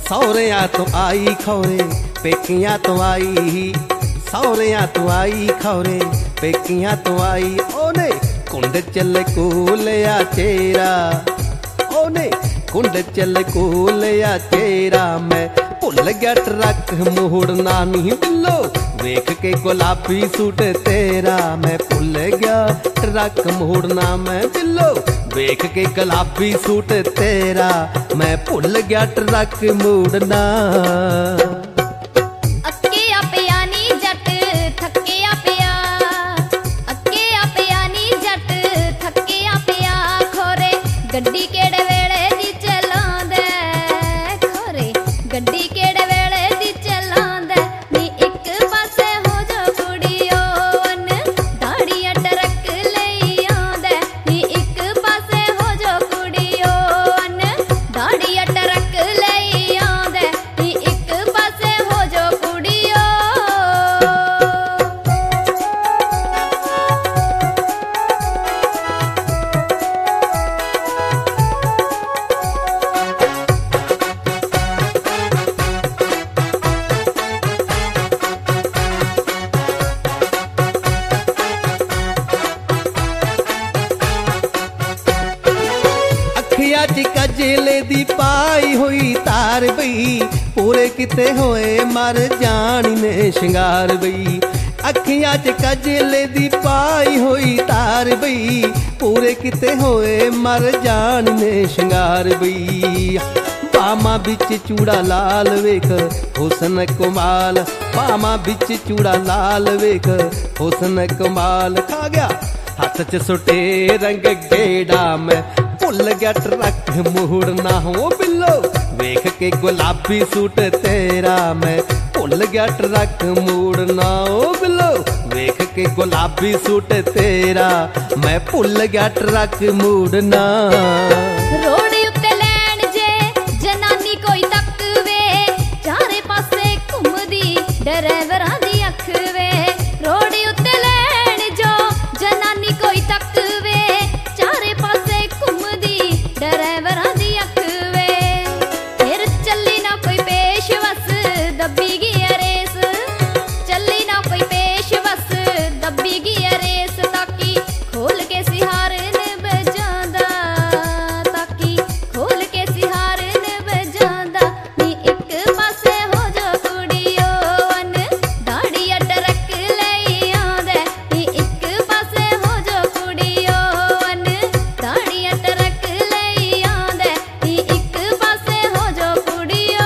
सौरिया तो आई खौरे पेकियां तो आई, सौरिया तो आई खौरे पेकियां तो आई। ओने कुंड चल कोलिया चेरा, ओने कुंड चल कोलिया चेरा। मैं भुल गया ट्रक मोड़ना नी बिल्लो, वेख के गुलाबी सूट तेरा। मैं भुल गया ट्रक मोड़ना मैं बिल्लो, वेख के गुलाबी सूट तेरा। मैं भुल गया ट्रक मोड़ना। गड्डी केड़े वेले दी चलांदे, खोरे गड्डी केड़े वेले दी चलांदे। नी एक पासे हो जो कुड़ियो वन दाड़िया ट्रक लई आंदे। नी एक पासे हो जो कुड़ियो वन दाड़िया ट्रक लई आंदे। नी एक पासे हो जो कुड़ियो। कजेले दी पाई हुई तार बई, पूरे किते होए मर जानी ने शिंगार बई। अखियां च कजेले दी पाई हुई तार बई, पूरे किते होए मर जानी ने शिंगार बई। पामा बिच चूड़ा लाल वेख हुसन कमाल, पामा बिच चूड़ा लाल वेख हुसन कमाल। खा गया हथ च सुटे रंग गेड़ा, मैं भुल गया ट्रक मोड़ना हो बिल्लो, वेख के गुलाबी सूट तेरा। मैं भुल गया ट्रक मोड़ना ओ बिल्लो, वेख के गुलाबी सूट तेरा। मैं भुल गया ट्रक मोड़ना। रोड उत्ते लैन जे जनानी कोई तकवे, चारे पासे घुमदी ड्राइवरां दी अख वे। रोड उत्ते लैन जो जनानी कोई तकवे, चारे पासे घुमदी ड्राइवरां दी अख वे। फिर चली ना कोई पेश बस दब्बी गई रेस, चली ना कोई पेश बस दब्बी गई रेस। ताकि खोल के सिहारन बजांदा, ताकि खोल के सिहारन बजांदा। नी एक पासे हो जो कुड़ियो वन दाड़िया ट्रक लई आंदे। नी एक पासे हो जो कुड़ियो वन दाड़िया ट्रक लई आंदे। नी एक पासे हो जो कुड़ियो।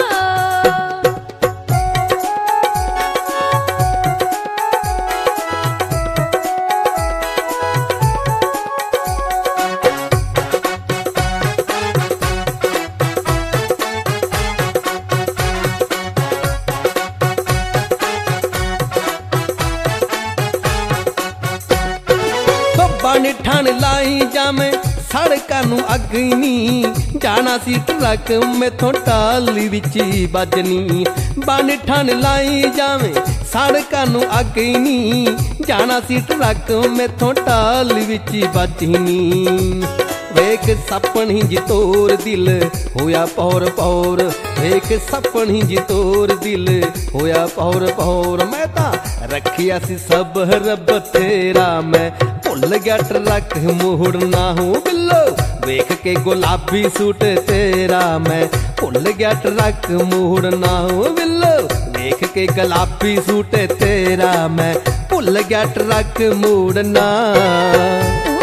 बन ठन लाई जामे सड़कां नू अग नी, जाना सी ट्रक मैथों टाली विच बजनी। बन ठन लाई जावे सड़कां नू अग नी, जाना सी ट्रक मैथों टाली विच बजनी। वेख सपनी जी तोर दिल होया पौर पौर, वेख सपनी जी तोर दिल होया पौर पौर। मैं तां रखिया सी सब रब तेरा, मैं भुल गया ट्रक मोड़ना हूँ बिल्लो, वेख के गुलाबी सूट तेरा। मैं भुल गया ट्रक मोड़ना हूँ बिल्लो, वेख के गुलाबी सूट तेरा। मैं भुल गया ट्रक मोड़ना।